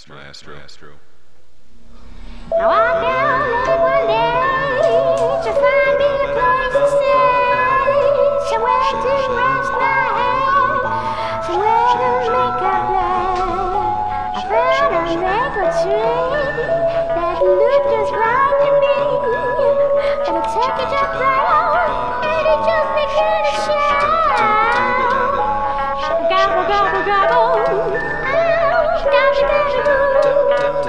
I walked down late one day to find me a place to stay, somewhere to rest my head, somewhere to make a plan. I found a maple tree that looked just right to me, and I took it up down, and it just began to shine. Gobble, gobble, gobble, oh, gobble, gobble, gobble.